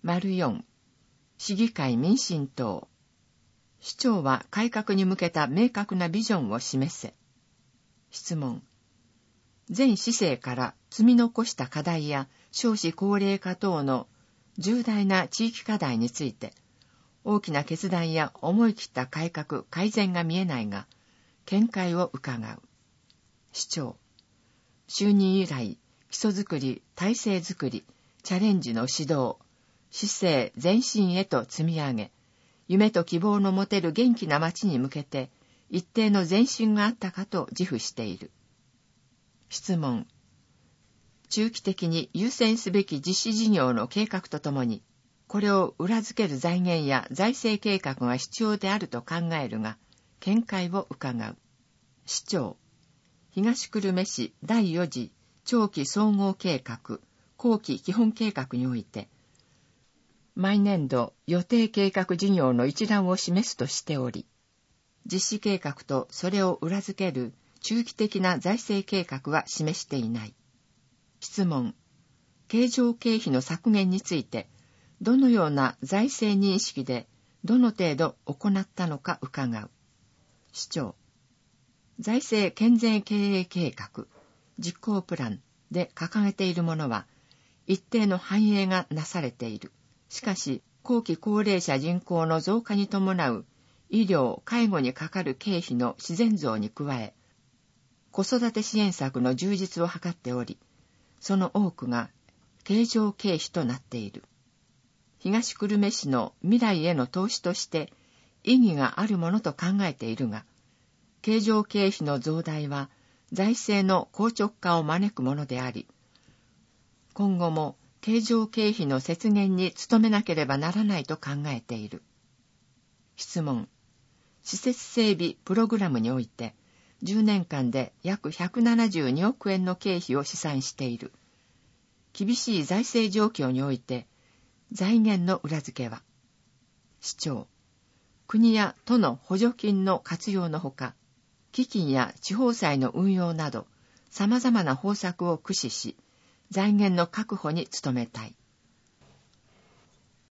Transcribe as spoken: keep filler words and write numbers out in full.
よん、市議会民進党。市長は改革に向けた明確なビジョンを示せ。質問。全市政から積み残した課題や少子高齢化等の重大な地域課題について、大きな決断や思い切った改革、改善が見えないが、見解を伺う。市長。就任以来、基礎づくり、体制づくり、チャレンジの指導、市政前進へと積み上げ、夢と希望の持てる元気な街に向けて、一定の前進があったかと自負している。質問。中期的に優先すべき実施事業の計画とともに、これを裏付ける財源や財政計画が必要であると考えるが、見解を伺う。市長。東久留米市だいよ次長期総合計画、後期基本計画において、毎年度予定計画事業の一覧を示すとしており、実施計画とそれを裏付ける中期的な財政計画は示していない。質問。経常経費の削減について、どのような財政認識でどの程度行ったのか伺う。市長。財政健全経営計画、実行プランで掲げているものは、一定の反映がなされている。しかし、後期高齢者人口の増加に伴う医療・介護にかかる経費の自然増に加え、子育て支援策の充実を図っており、その多くが経常経費となっている。東久留米市の未来への投資として意義があるものと考えているが、経常経費の増大は財政の硬直化を招くものであり、今後も経常経費の節減に努めなければならないと考えている。質問。施設整備プログラムにおいて、じゅうねんかんで約ひゃくななじゅうにおくえんの経費を試算している。厳しい財政状況において、財源の裏付けは。市長。国や都の補助金の活用のほか、基金や地方債の運用など、様々な方策を駆使し、財源の確保に努めたい。